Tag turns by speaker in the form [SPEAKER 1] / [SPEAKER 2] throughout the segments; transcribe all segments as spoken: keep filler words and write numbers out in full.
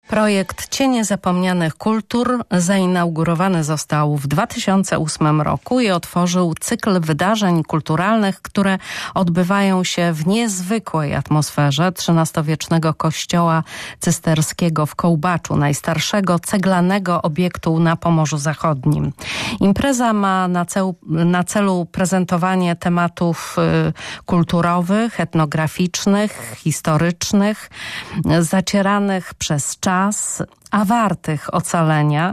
[SPEAKER 1] Projekt Cienie Zapomnianych Kultur zainaugurowany został w dwa tysiące ósmym roku i otworzył cykl wydarzeń kulturalnych, które odbywają się w niezwykłej atmosferze trzynastowiecznego kościoła cysterskiego w Kołbaczu, najstarszego ceglanego obiektu na Pomorzu Zachodnim. Impreza ma na celu, na celu prezentowanie tematów y, kulturowych, etnograficznych, historycznych, zacieranych przez czas, a wartych ocalenia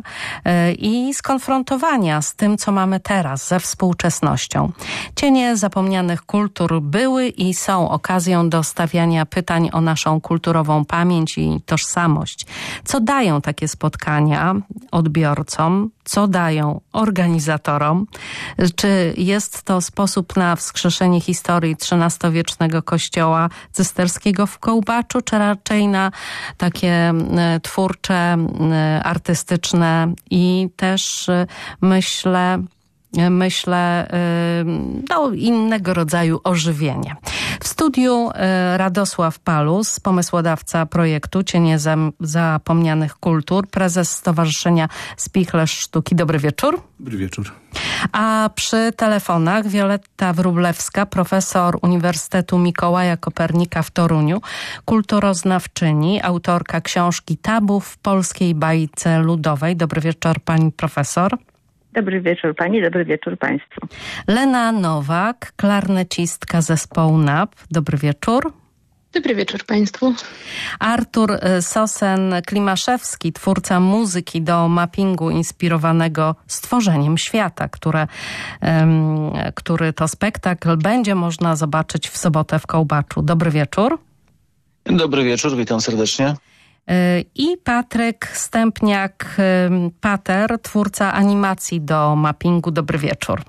[SPEAKER 1] i skonfrontowania z tym, co mamy teraz, ze współczesnością. Cienie zapomnianych kultur były i są okazją do stawiania pytań o naszą kulturową pamięć i tożsamość. Co dają takie spotkania odbiorcom? Co dają organizatorom? Czy jest to sposób na wskrzeszenie historii trzynastowiecznego kościoła cysterskiego w Kołbaczu, czy raczej na takie twórcze, artystyczne i też myślę, myślę no, innego rodzaju ożywienie. W studiu Radosław Palus, pomysłodawca projektu Cienie Zapomnianych Kultur, prezes Stowarzyszenia Spichlerz Sztuki. Dobry wieczór.
[SPEAKER 2] Dobry wieczór.
[SPEAKER 1] A przy telefonach Wioletta Wróblewska, profesor Uniwersytetu Mikołaja Kopernika w Toruniu, kulturoznawczyni, autorka książki Tabu w polskiej bajce ludowej. Dobry wieczór, pani profesor.
[SPEAKER 3] Dobry wieczór pani, dobry wieczór państwu.
[SPEAKER 1] Lena Nowak, klarnecistka zespołu N A P. Dobry wieczór.
[SPEAKER 4] Dobry wieczór państwu.
[SPEAKER 1] Artur Sosen-Klimaszewski, twórca muzyki do mappingu inspirowanego stworzeniem świata, które, um, który to spektakl będzie można zobaczyć w sobotę w Kołbaczu. Dobry wieczór.
[SPEAKER 2] Dobry wieczór, witam serdecznie.
[SPEAKER 1] I Patryk Stępniak-Pater, twórca animacji do mappingu. Dobry wieczór.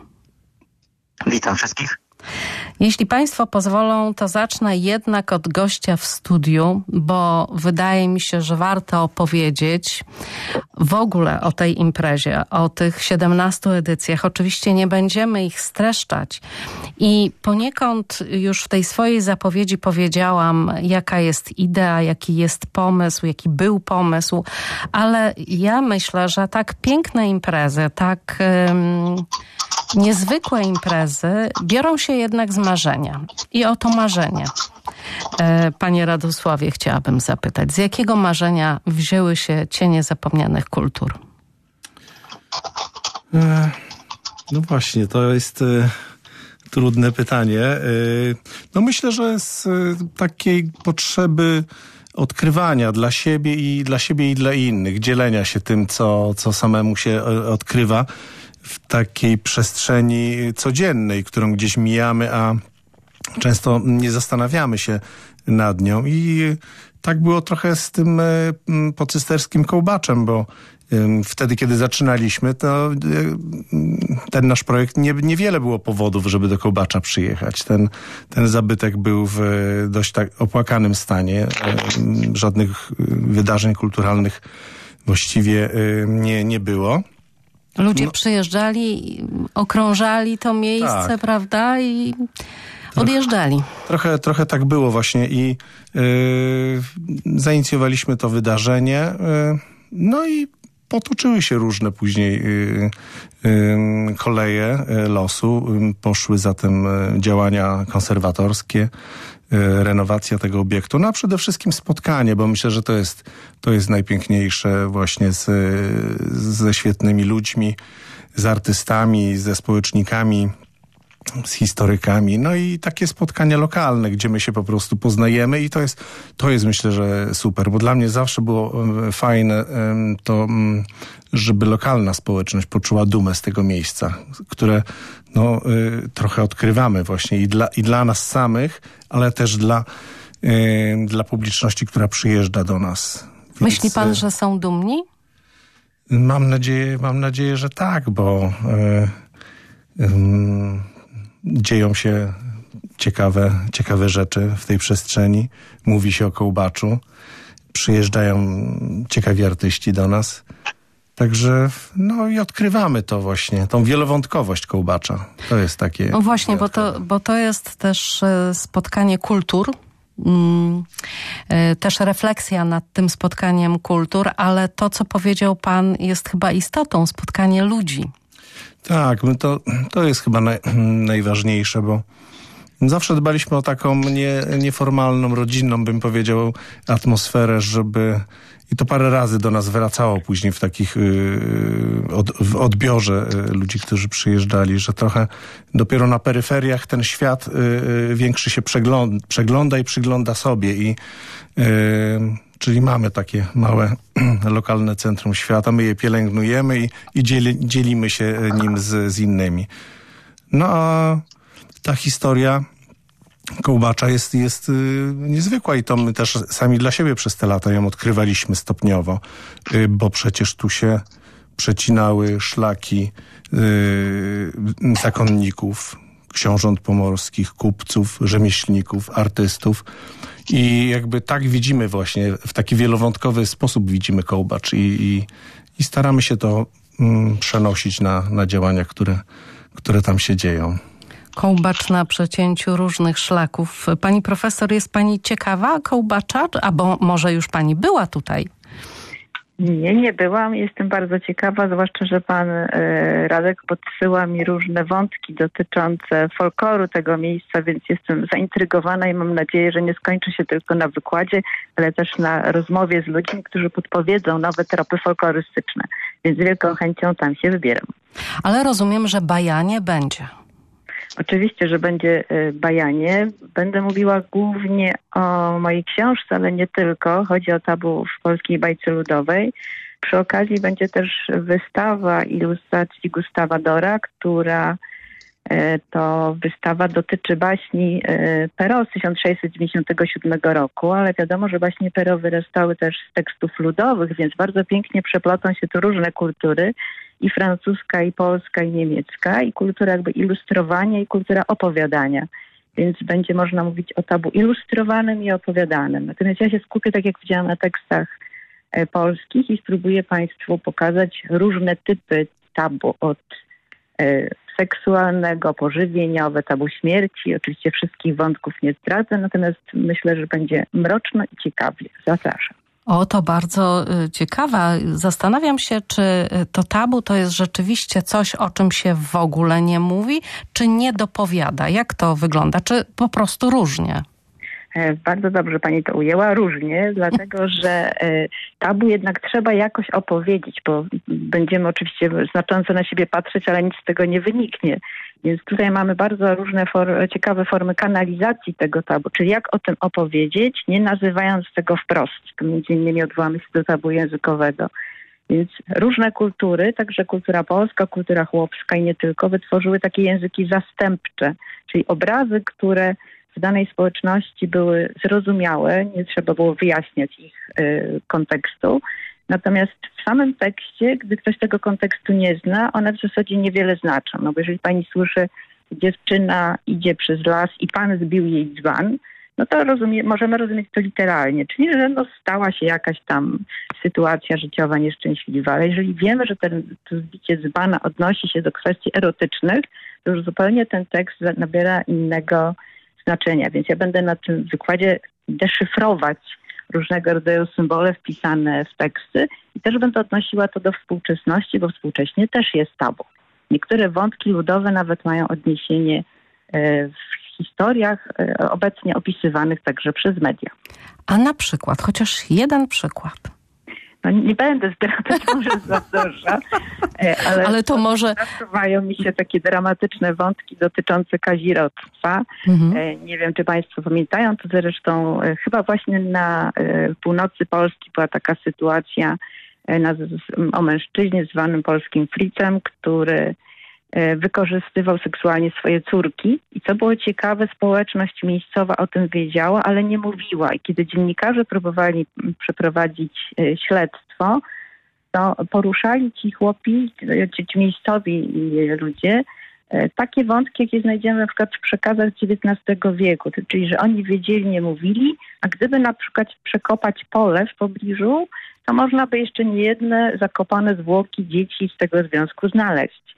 [SPEAKER 5] Witam wszystkich.
[SPEAKER 1] Jeśli państwo pozwolą, to zacznę jednak od gościa w studiu, bo wydaje mi się, że warto opowiedzieć w ogóle o tej imprezie, o tych siedemnastu edycjach. Oczywiście nie będziemy ich streszczać i poniekąd już w tej swojej zapowiedzi powiedziałam, jaka jest idea, jaki jest pomysł, jaki był pomysł, ale ja myślę, że tak piękne imprezy, tak um, niezwykłe imprezy biorą się jednak z marzenia. I o to marzenie, panie Radosławie, chciałabym zapytać. Z jakiego marzenia wzięły się Cienie Zapomnianych Kultur?
[SPEAKER 2] No właśnie, to jest e, trudne pytanie. E, no myślę, że z e, takiej potrzeby odkrywania dla siebie i dla siebie i dla innych, dzielenia się tym, co, co samemu się odkrywa w takiej przestrzeni codziennej, którą gdzieś mijamy, a często nie zastanawiamy się nad nią. I tak było trochę z tym pocysterskim Kołbaczem, bo wtedy, kiedy zaczynaliśmy, to ten nasz projekt, nie, niewiele było powodów, żeby do Kołbacza przyjechać. Ten, ten zabytek był w dość tak opłakanym stanie. Żadnych wydarzeń kulturalnych właściwie nie, nie było.
[SPEAKER 1] Ludzie
[SPEAKER 2] no.
[SPEAKER 1] przyjeżdżali, okrążali to miejsce, tak, prawda? I odjeżdżali.
[SPEAKER 2] Trochę, trochę tak było właśnie i yy, zainicjowaliśmy to wydarzenie. Yy, no i potoczyły się różne później yy, yy, koleje yy, losu. Yy, poszły zatem yy, działania konserwatorskie, yy, renowacja tego obiektu. No a przede wszystkim spotkanie, bo myślę, że to jest, to jest najpiękniejsze właśnie z, ze świetnymi ludźmi, z artystami, ze społecznikami, z historykami, no i takie spotkania lokalne, gdzie my się po prostu poznajemy i to jest, to jest myślę, że super, bo dla mnie zawsze było fajne to, żeby lokalna społeczność poczuła dumę z tego miejsca, które no, trochę odkrywamy właśnie i dla, i dla nas samych, ale też dla, dla publiczności, która przyjeżdża do nas. Więc
[SPEAKER 1] myśli pan, że są dumni?
[SPEAKER 2] Mam nadzieję, mam nadzieję, że tak, bo yy, yy, dzieją się ciekawe, ciekawe rzeczy w tej przestrzeni. Mówi się o Kołbaczu. Przyjeżdżają ciekawi artyści do nas. Także no i odkrywamy to właśnie, tą wielowątkowość Kołbacza. To jest takie...
[SPEAKER 1] No właśnie, bo to, bo to jest też spotkanie kultur, mm, też refleksja nad tym spotkaniem kultur, ale to, co powiedział pan, jest chyba istotą, spotkanie ludzi.
[SPEAKER 2] Tak, no to, to jest chyba naj, najważniejsze, bo zawsze dbaliśmy o taką nie, nieformalną, rodzinną, bym powiedział, atmosferę, żeby... I to parę razy do nas wracało później w takich yy, od, w odbiorze yy, ludzi, którzy przyjeżdżali, że trochę dopiero na peryferiach ten świat yy, większy się przegląda, przegląda i przygląda sobie. I, yy, czyli mamy takie małe lokalne centrum świata, my je pielęgnujemy i, i dzieli, dzielimy się nim z, z innymi. No a ta historia Kołbacza jest, jest y, niezwykła i to my też sami dla siebie przez te lata ją odkrywaliśmy stopniowo, y, bo przecież tu się przecinały szlaki y, zakonników, książąt pomorskich, kupców, rzemieślników, artystów i jakby tak widzimy właśnie, w taki wielowątkowy sposób widzimy Kołbacz i, i, i staramy się to mm, przenosić na, na działania, które, które tam się dzieją.
[SPEAKER 1] Kołbacz na przecięciu różnych szlaków. Pani profesor, jest pani ciekawa Kołbacza? Albo może już pani była tutaj?
[SPEAKER 3] Nie, nie byłam. Jestem bardzo ciekawa, zwłaszcza, że pan e, Radek podsyła mi różne wątki dotyczące folkloru tego miejsca, więc jestem zaintrygowana i mam nadzieję, że nie skończy się tylko na wykładzie, ale też na rozmowie z ludźmi, którzy podpowiedzą nowe tropy folklorystyczne. Więc z wielką chęcią tam się wybieram.
[SPEAKER 1] Ale rozumiem, że bajanie będzie.
[SPEAKER 3] Oczywiście, że będzie bajanie. Będę mówiła głównie o mojej książce, ale nie tylko. Chodzi o tabu w polskiej bajce ludowej. Przy okazji będzie też wystawa ilustracji Gustawa Dora, która to wystawa dotyczy baśni Perrault z tysiąc sześćset dziewięćdziesiątego siódmego roku, ale wiadomo, że baśnie Perrault wyrastały też z tekstów ludowych, więc bardzo pięknie przeplotą się tu różne kultury, i francuska, i polska, i niemiecka, i kultura jakby ilustrowania, i kultura opowiadania. Więc będzie można mówić o tabu ilustrowanym i opowiadanym. Natomiast ja się skupię, tak jak widziałam, na tekstach e, polskich i spróbuję Państwu pokazać różne typy tabu, od e, seksualnego, pożywieniowe, tabu śmierci. Oczywiście wszystkich wątków nie zdradzę, natomiast myślę, że będzie mroczno i ciekawie. Zapraszam.
[SPEAKER 1] O, to bardzo ciekawa. Zastanawiam się, czy to tabu to jest rzeczywiście coś, o czym się w ogóle nie mówi, czy nie dopowiada? Jak to wygląda? Czy po prostu różnie?
[SPEAKER 3] Bardzo dobrze pani to ujęła. Różnie, dlatego że tabu jednak trzeba jakoś opowiedzieć, bo będziemy oczywiście znacząco na siebie patrzeć, ale nic z tego nie wyniknie. Więc tutaj mamy bardzo różne for- ciekawe formy kanalizacji tego tabu, czyli jak o tym opowiedzieć, nie nazywając tego wprost. Tu między innymi odwołamy się do tabu językowego. Więc różne kultury, także kultura polska, kultura chłopska i nie tylko, wytworzyły takie języki zastępcze, czyli obrazy, które w danej społeczności były zrozumiałe, nie trzeba było wyjaśniać ich y, kontekstu. Natomiast w samym tekście, gdy ktoś tego kontekstu nie zna, one w zasadzie niewiele znaczą. No bo jeżeli pani słyszy, dziewczyna idzie przez las i pan zbił jej dzban, no to rozumie, możemy rozumieć to literalnie. Czyli, że no stała się jakaś tam sytuacja życiowa nieszczęśliwa. Ale jeżeli wiemy, że ten, to zbicie dzbana odnosi się do kwestii erotycznych, to już zupełnie ten tekst nabiera innego znaczenia. Więc ja będę na tym wykładzie deszyfrować różnego rodzaju symbole wpisane w teksty i też będę odnosiła to do współczesności, bo współcześnie też jest tabu. Niektóre wątki ludowe nawet mają odniesienie w historiach obecnie opisywanych także przez media.
[SPEAKER 1] A na przykład, chociaż jeden przykład.
[SPEAKER 3] No nie będę zdradzać, może za dużo, ale,
[SPEAKER 1] ale to może...
[SPEAKER 3] nasuwają mi się takie dramatyczne wątki dotyczące kazirodztwa. Mhm. Nie wiem, czy Państwo pamiętają, to zresztą chyba właśnie na północy Polski była taka sytuacja na, o mężczyźnie zwanym polskim Fritzem, który wykorzystywał seksualnie swoje córki i co było ciekawe, społeczność miejscowa o tym wiedziała, ale nie mówiła. I kiedy dziennikarze próbowali przeprowadzić śledztwo, to poruszali ci chłopi, ci, ci miejscowi ludzie takie wątki, jakie znajdziemy na przykład w przekazach dziewiętnastego wieku, czyli że oni wiedzieli, nie mówili, a gdyby na przykład przekopać pole w pobliżu, to można by jeszcze niejedne zakopane zwłoki dzieci z tego związku znaleźć.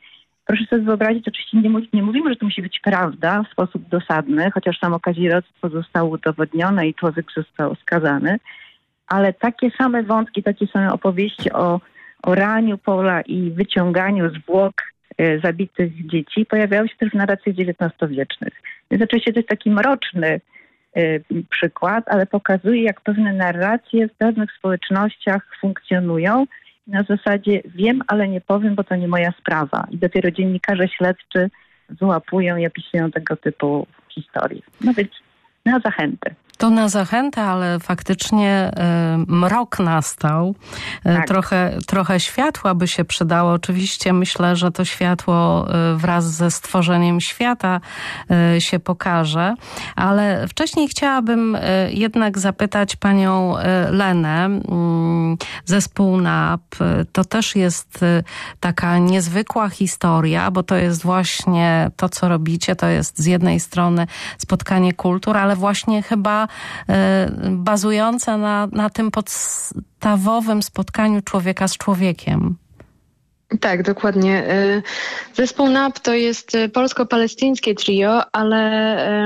[SPEAKER 3] proszę sobie wyobrazić, oczywiście nie, mów, nie mówimy, że to musi być prawda w sposób dosadny, chociaż samo kazirodztwo zostało udowodnione i człowiek został skazany, ale takie same wątki, takie same opowieści o, o raniu Pola i wyciąganiu zwłok e, zabitych dzieci pojawiały się też w narracjach dziewiętnastowiecznych. Więc oczywiście to jest taki mroczny e, przykład, ale pokazuje, jak pewne narracje w pewnych społecznościach funkcjonują. Na zasadzie wiem, ale nie powiem, bo to nie moja sprawa. I dopiero dziennikarze śledczy wyłapują i opisują tego typu historie. No więc na zachętę.
[SPEAKER 1] To na zachętę, ale faktycznie y, mrok nastał. Y,
[SPEAKER 3] tak.
[SPEAKER 1] Trochę, trochę światła by się przydało. Oczywiście myślę, że to światło y, wraz ze stworzeniem świata y, się pokaże. Ale wcześniej chciałabym y, jednak zapytać panią y, Lenę. Y, zespół N A P to też jest y, taka niezwykła historia, bo to jest właśnie to, co robicie. To jest z jednej strony spotkanie kultur, ale właśnie chyba bazująca na, na tym podstawowym spotkaniu człowieka z człowiekiem.
[SPEAKER 4] Tak, dokładnie. Zespół N A P to jest polsko-palestyńskie trio, ale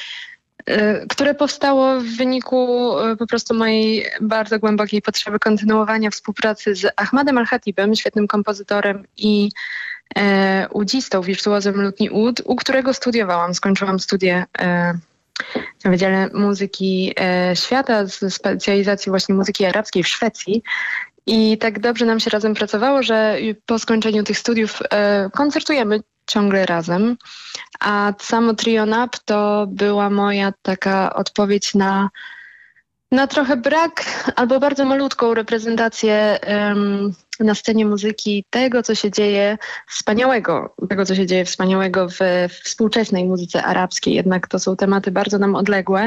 [SPEAKER 4] które powstało w wyniku po prostu mojej bardzo głębokiej potrzeby kontynuowania współpracy z Ahmadem Al-Khatibem, świetnym kompozytorem i e, udzistą, wirtuozem lutni ud, u którego studiowałam. Skończyłam studia e, na Wydziale Muzyki e, Świata z specjalizacji właśnie muzyki arabskiej w Szwecji. I tak dobrze nam się razem pracowało, że po skończeniu tych studiów e, koncertujemy ciągle razem. A samo trio N A P to była moja taka odpowiedź na, na trochę brak albo bardzo malutką reprezentację um, na scenie muzyki tego, co się dzieje wspaniałego, tego, co się dzieje wspaniałego w, w współczesnej muzyce arabskiej. Jednak to są tematy bardzo nam odległe.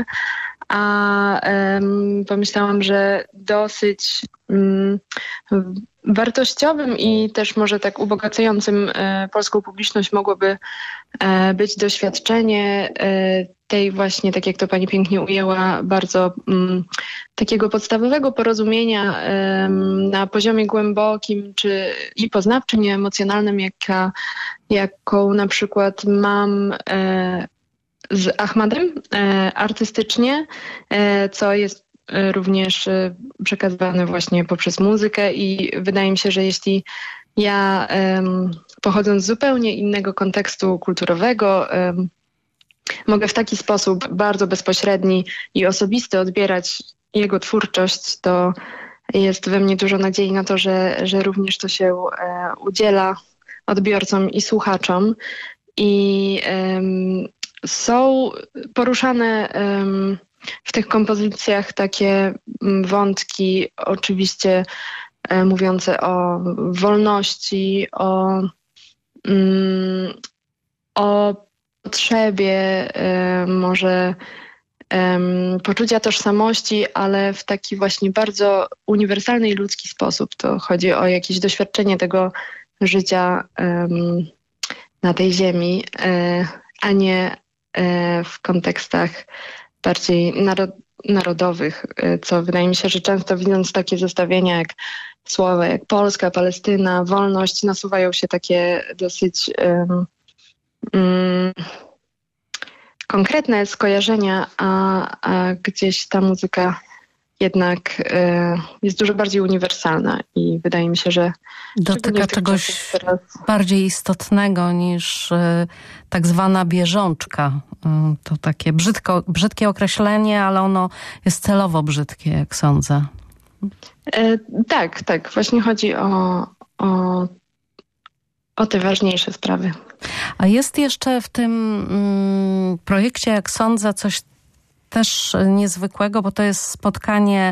[SPEAKER 4] A um, pomyślałam, że dosyć um, wartościowym i też może tak ubogacającym e, polską publiczność mogłoby e, być doświadczenie e, tej właśnie, tak jak to pani pięknie ujęła, bardzo um, takiego podstawowego porozumienia e, na poziomie głębokim czy i poznawczym, i emocjonalnym, jaka, jaką na przykład mam e, z Ahmadem e, artystycznie, e, co jest e, również e, przekazywane właśnie poprzez muzykę i wydaje mi się, że jeśli ja e, pochodząc z zupełnie innego kontekstu kulturowego e, mogę w taki sposób bardzo bezpośredni i osobisty odbierać jego twórczość, to jest we mnie dużo nadziei na to, że, że również to się e, udziela odbiorcom i słuchaczom. I e, są poruszane um, w tych kompozycjach takie wątki oczywiście e, mówiące o wolności, o, um, o potrzebie e, może um, poczucia tożsamości, ale w taki właśnie bardzo uniwersalny i ludzki sposób. To chodzi o jakieś doświadczenie tego życia um, na tej ziemi, e, a nie w kontekstach bardziej narod- narodowych, co wydaje mi się, że często widząc takie zestawienia jak słowa jak Polska, Palestyna, wolność, nasuwają się takie dosyć um, um, konkretne skojarzenia, a, a gdzieś ta muzyka jednak y, jest dużo bardziej uniwersalna i wydaje mi się, że
[SPEAKER 1] dotyka czegoś teraz... bardziej istotnego niż y, tak zwana bieżączka. Y, to takie brzydko, brzydkie określenie, ale ono jest celowo brzydkie, jak sądzę.
[SPEAKER 4] Y, tak, tak. Właśnie chodzi o, o, o te ważniejsze sprawy.
[SPEAKER 1] A jest jeszcze w tym mm, projekcie, jak sądzę, coś też niezwykłego, bo to jest spotkanie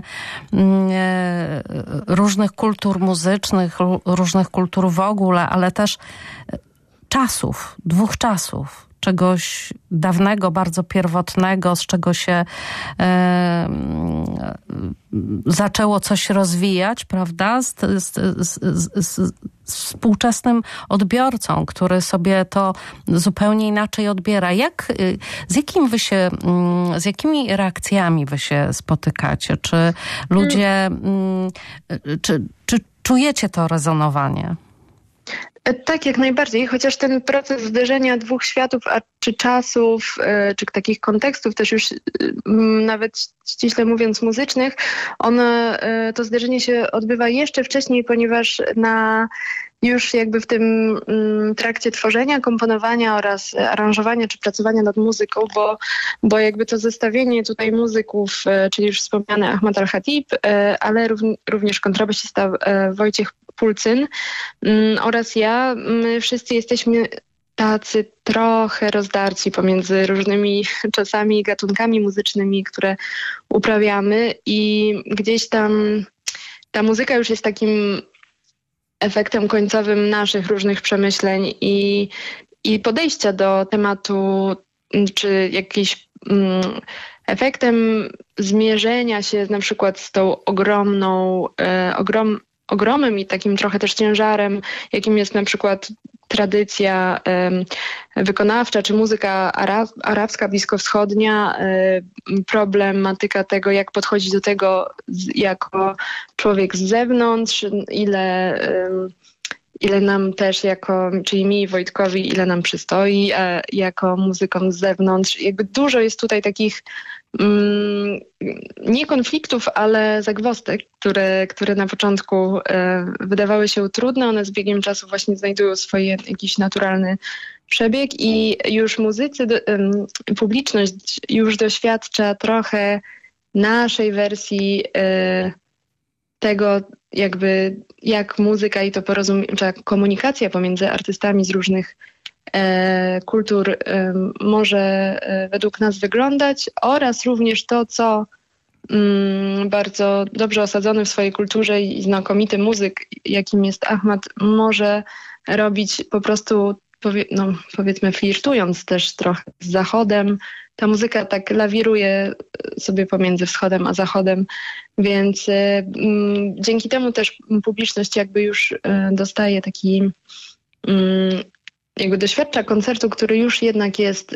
[SPEAKER 1] różnych kultur muzycznych, różnych kultur w ogóle, ale też czasów, dwóch czasów. Czegoś dawnego, bardzo pierwotnego, z czego się e, zaczęło coś rozwijać, prawda? Z, z, z, z, z współczesnym odbiorcą, który sobie to zupełnie inaczej odbiera. Jak, z jakim wy się, z jakimi reakcjami wy się spotykacie? Czy ludzie, czy, czy czujecie to rezonowanie?
[SPEAKER 4] Tak, jak najbardziej, chociaż ten proces zderzenia dwóch światów, a czy czasów, czy takich kontekstów też już nawet ściśle mówiąc muzycznych, ono, to zderzenie się odbywa jeszcze wcześniej, ponieważ na już jakby w tym trakcie tworzenia, komponowania oraz aranżowania czy pracowania nad muzyką, bo, bo jakby to zestawienie tutaj muzyków, czyli już wspomniany Ahmad Al-Khatib, ale również kontrabasista Wojciech Pulcyn oraz ja, my wszyscy jesteśmy tacy trochę rozdarci pomiędzy różnymi czasami i gatunkami muzycznymi, które uprawiamy i gdzieś tam ta muzyka już jest takim efektem końcowym naszych różnych przemyśleń i, i podejścia do tematu, czy jakiś mm, efektem zmierzenia się na przykład z tą ogromną, e, ogrom, ogromem i takim trochę też ciężarem, jakim jest na przykład tradycja e, wykonawcza, czy muzyka arab, arabska, bliskowschodnia, e, problematyka tego, jak podchodzić do tego z, jako człowiek z zewnątrz, ile, e, ile nam też jako, czyli mi, Wojtkowi, ile nam przystoi e, jako muzykom z zewnątrz. Jakby dużo jest tutaj takich mm, nie konfliktów, ale zagwozdek, które, które na początku e, wydawały się trudne. One z biegiem czasu właśnie znajdują swój jakiś naturalny przebieg i już muzycy, do, e, publiczność już doświadcza trochę naszej wersji e, tego, jakby jak muzyka i to porozumienie, czy komunikacja pomiędzy artystami z różnych e, kultur e, może e, według nas wyglądać oraz również to, co mm, bardzo dobrze osadzony w swojej kulturze i znakomity muzyk, jakim jest Ahmad, może robić po prostu, powie, no, powiedzmy flirtując też trochę z Zachodem. Ta muzyka tak lawiruje sobie pomiędzy wschodem a zachodem, więc y, y, dzięki temu też publiczność jakby już y, dostaje taki, y, jakby doświadcza koncertu, który już jednak jest y,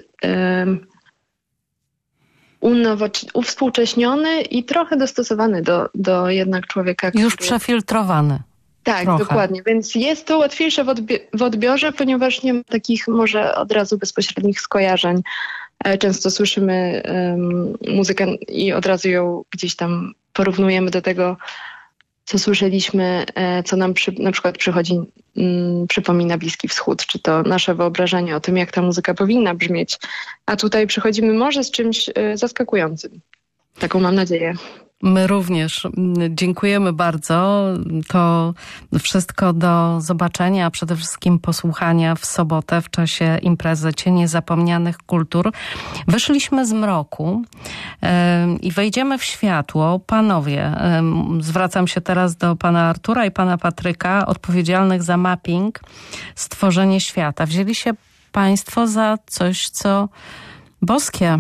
[SPEAKER 4] unowoc- uwspółcześniony i trochę dostosowany do, do jednak człowieka, który...
[SPEAKER 1] Już przefiltrowany.
[SPEAKER 4] Tak, trochę. Dokładnie. Więc jest to łatwiejsze w, odbi- w odbiorze, ponieważ nie ma takich może od razu bezpośrednich skojarzeń. Często słyszymy um, muzykę i od razu ją gdzieś tam porównujemy do tego, co słyszeliśmy, e, co nam przy, na przykład przychodzi, mm, przypomina Bliski Wschód, czy to nasze wyobrażenie o tym, jak ta muzyka powinna brzmieć. A tutaj przychodzimy może z czymś e, zaskakującym. Taką mam nadzieję.
[SPEAKER 1] My również dziękujemy bardzo. To wszystko do zobaczenia, a przede wszystkim posłuchania w sobotę w czasie imprezy Cienie Zapomnianych Kultur. Wyszliśmy z mroku i wejdziemy w światło. Panowie, zwracam się teraz do pana Artura i pana Patryka, odpowiedzialnych za mapping, stworzenie świata. Wzięli się państwo za coś, co boskie.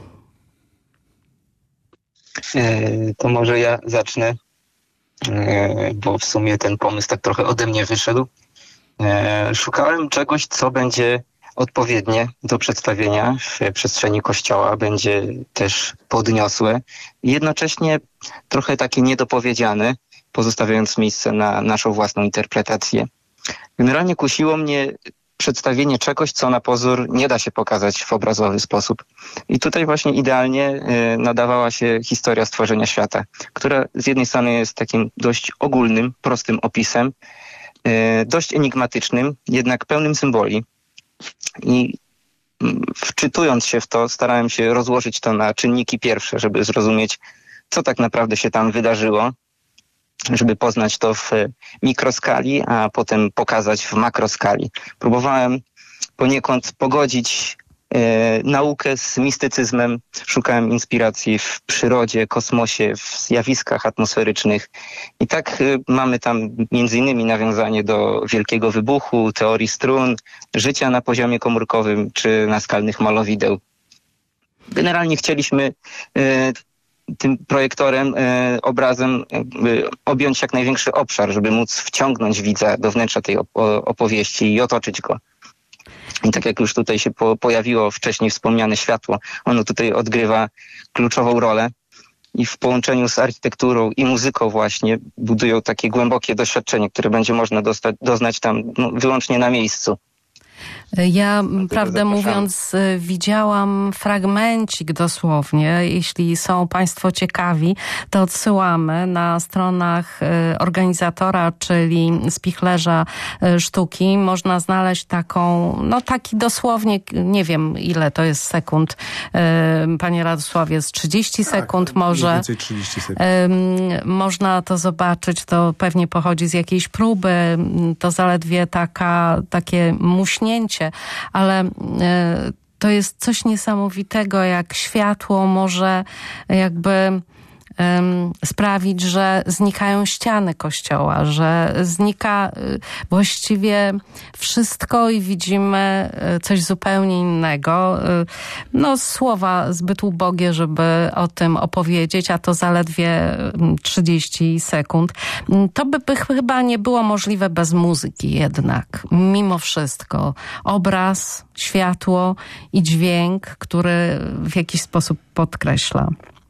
[SPEAKER 5] To może ja zacznę, bo w sumie ten pomysł tak trochę ode mnie wyszedł. Szukałem czegoś, co będzie odpowiednie do przedstawienia w przestrzeni kościoła, będzie też podniosłe i jednocześnie trochę takie niedopowiedziane, pozostawiając miejsce na naszą własną interpretację. Generalnie kusiło mnie przedstawienie czegoś, co na pozór nie da się pokazać w obrazowy sposób. I tutaj właśnie idealnie y, nadawała się historia stworzenia świata, która z jednej strony jest takim dość ogólnym, prostym opisem, y, dość enigmatycznym, jednak pełnym symboli. I y, wczytując się w to, starałem się rozłożyć to na czynniki pierwsze, żeby zrozumieć, co tak naprawdę się tam wydarzyło, żeby poznać to w mikroskali, a potem pokazać w makroskali. Próbowałem poniekąd pogodzić e, naukę z mistycyzmem. Szukałem inspiracji w przyrodzie, kosmosie, w zjawiskach atmosferycznych. I tak e, mamy tam między innymi nawiązanie do Wielkiego Wybuchu, teorii strun, życia na poziomie komórkowym czy naskalnych malowideł. Generalnie chcieliśmy e, tym projektorem, e, obrazem jakby objąć jak największy obszar, żeby móc wciągnąć widza do wnętrza tej op- opowieści i otoczyć go. I tak jak już tutaj się po- pojawiło wcześniej wspomniane światło, ono tutaj odgrywa kluczową rolę. i w połączeniu z architekturą i muzyką właśnie budują takie głębokie doświadczenie, które będzie można dostać, doznać tam no, wyłącznie na miejscu.
[SPEAKER 1] Ja, prawdę mówiąc, widziałam fragmencik dosłownie. Jeśli są Państwo ciekawi, to odsyłamy na stronach organizatora, czyli Spichlerza Sztuki. Można znaleźć taką, no taki dosłownie, nie wiem ile to jest sekund, Panie Radosławie, z trzydzieści sekund tak, może. Mniej więcej trzydzieści sekund. Można to zobaczyć, to pewnie pochodzi z jakiejś próby, to zaledwie taka, takie muśnięcie, ale to jest coś niesamowitego, jak światło może jakby sprawić, że znikają ściany kościoła, że znika właściwie wszystko i widzimy coś zupełnie innego. No, słowa zbyt ubogie, żeby o tym opowiedzieć, a to zaledwie trzydzieści sekund. To by, by chyba nie było możliwe bez muzyki jednak. Mimo wszystko obraz, światło i dźwięk, który w jakiś sposób podkreśla.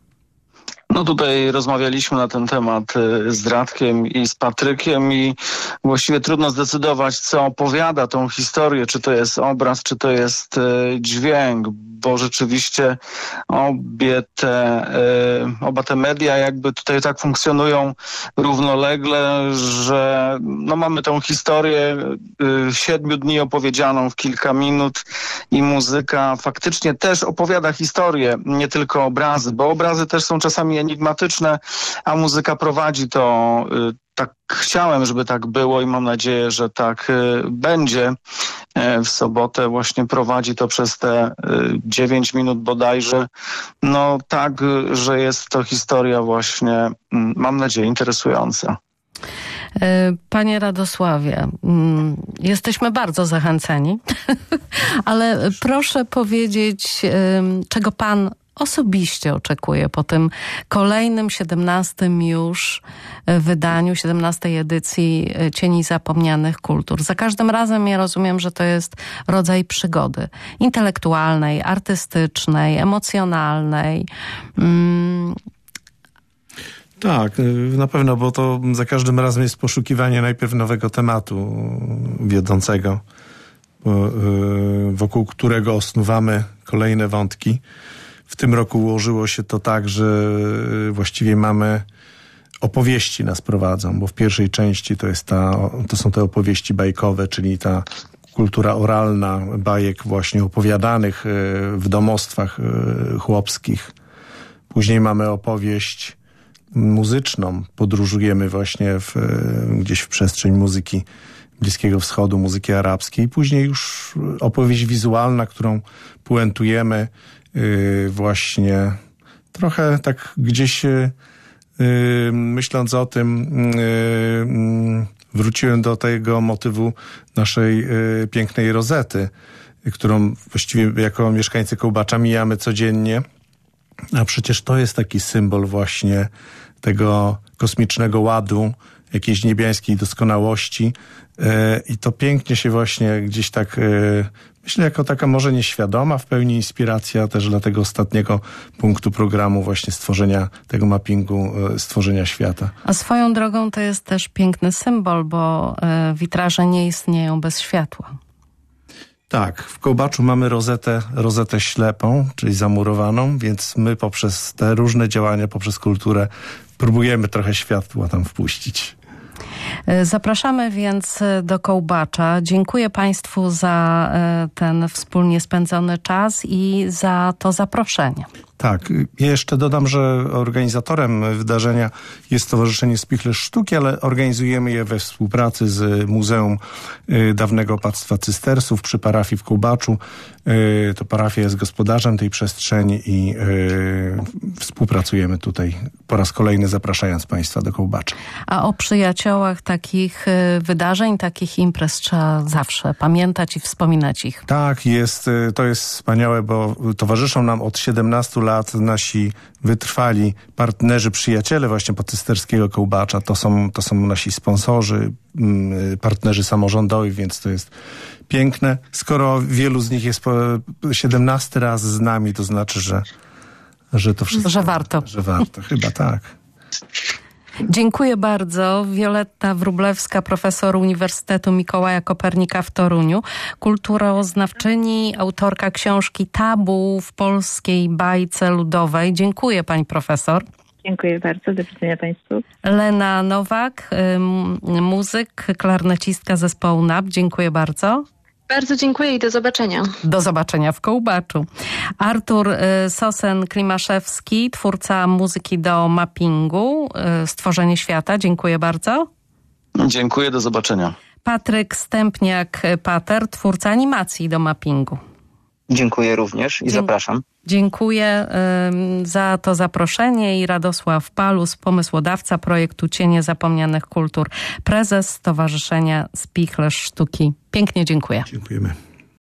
[SPEAKER 6] No tutaj rozmawialiśmy na ten temat z Radkiem i z Patrykiem i właściwie trudno zdecydować, co opowiada tą historię, czy to jest obraz, czy to jest dźwięk, bo rzeczywiście obie te, oba te media jakby tutaj tak funkcjonują równolegle, że no mamy tą historię siedmiu dni opowiedzianą w kilka minut i muzyka faktycznie też opowiada historię, nie tylko obrazy, bo obrazy też są czasami enigmatyczne, a muzyka prowadzi to. Tak chciałem, żeby tak było i mam nadzieję, że tak będzie. W sobotę właśnie prowadzi to przez te dziewięć minut bodajże. No tak, że jest to historia właśnie, mam nadzieję, interesująca.
[SPEAKER 1] Panie Radosławie, jesteśmy bardzo zachęceni, ale proszę powiedzieć, czego pan osobiście oczekuję po tym kolejnym siedemnastym już wydaniu, siedemnastej edycji Cieni Zapomnianych Kultur. Za każdym razem ja rozumiem, że to jest rodzaj przygody intelektualnej, artystycznej, emocjonalnej. Mm.
[SPEAKER 2] Tak, na pewno, bo to za każdym razem jest poszukiwanie najpierw nowego tematu wiodącego, wokół którego osnuwamy kolejne wątki. W tym roku ułożyło się to tak, że właściwie mamy opowieści nas prowadzą, bo w pierwszej części to jest ta, to są te opowieści bajkowe, czyli ta kultura oralna, bajek właśnie opowiadanych w domostwach chłopskich. Później mamy opowieść muzyczną, podróżujemy właśnie w, gdzieś w przestrzeń muzyki Bliskiego Wschodu, muzyki arabskiej. Później już opowieść wizualna, którą puentujemy Yy, właśnie trochę tak gdzieś yy, myśląc o tym yy, wróciłem do tego motywu naszej yy, pięknej rozety, yy, którą właściwie jako mieszkańcy Kołbacza mijamy codziennie, a przecież to jest taki symbol właśnie tego kosmicznego ładu, jakiejś niebiańskiej doskonałości yy, i to pięknie się właśnie gdzieś tak yy, myślę, jako taka może nieświadoma w pełni inspiracja też dla tego ostatniego punktu programu właśnie stworzenia tego mappingu, stworzenia świata.
[SPEAKER 1] A swoją drogą to jest też piękny symbol, bo witraże nie istnieją bez światła.
[SPEAKER 2] Tak, w Kołbaczu mamy rozetę, rozetę ślepą, czyli zamurowaną, więc my poprzez te różne działania, poprzez kulturę próbujemy trochę światła tam wpuścić.
[SPEAKER 1] Zapraszamy więc do Kołbacza. Dziękuję Państwu za ten wspólnie spędzony czas i za to zaproszenie.
[SPEAKER 2] Tak, ja jeszcze dodam, że organizatorem wydarzenia jest Stowarzyszenie Spichlerz Sztuki, ale organizujemy je we współpracy z Muzeum Dawnego Opactwa Cystersów przy parafii w Kołbaczu. To parafia jest gospodarzem tej przestrzeni i współpracujemy tutaj po raz kolejny, zapraszając Państwa do Kołbacza.
[SPEAKER 1] A o przyjaciołach takich wydarzeń, takich imprez trzeba zawsze pamiętać i wspominać ich.
[SPEAKER 2] Tak, jest, to jest wspaniałe, bo towarzyszą nam od siedemnastu lat nasi wytrwali partnerzy, przyjaciele właśnie Pocysterskiego Kołbacza. To są, to są nasi sponsorzy, partnerzy samorządowi, więc to jest piękne. Skoro wielu z nich jest po siedemnasty raz z nami, to znaczy, że że to wszystko...
[SPEAKER 1] Że warto.
[SPEAKER 2] Że warto, chyba tak.
[SPEAKER 1] Dziękuję bardzo. Wioletta Wróblewska, profesor Uniwersytetu Mikołaja Kopernika w Toruniu, kulturoznawczyni, autorka książki Tabu w polskiej bajce ludowej. Dziękuję pani profesor.
[SPEAKER 3] Dziękuję bardzo. Do widzenia państwu.
[SPEAKER 1] Lena Nowak, muzyk, klarnecistka zespołu N A P. Dziękuję bardzo.
[SPEAKER 4] Bardzo dziękuję i do zobaczenia.
[SPEAKER 1] Do zobaczenia w Kołbaczu. Artur Sosen-Klimaszewski, twórca muzyki do mappingu, Stworzenie świata. Dziękuję bardzo.
[SPEAKER 6] Dziękuję, do zobaczenia.
[SPEAKER 1] Patryk Stępniak-Pater, twórca animacji do mappingu.
[SPEAKER 5] Dziękuję również i
[SPEAKER 1] Dzie-
[SPEAKER 5] zapraszam.
[SPEAKER 1] Dziękuję y, za to zaproszenie i Radosław Palus, pomysłodawca projektu Cienie Zapomnianych Kultur, prezes Stowarzyszenia Spichlerz Sztuki. Pięknie dziękuję.
[SPEAKER 2] Dziękujemy.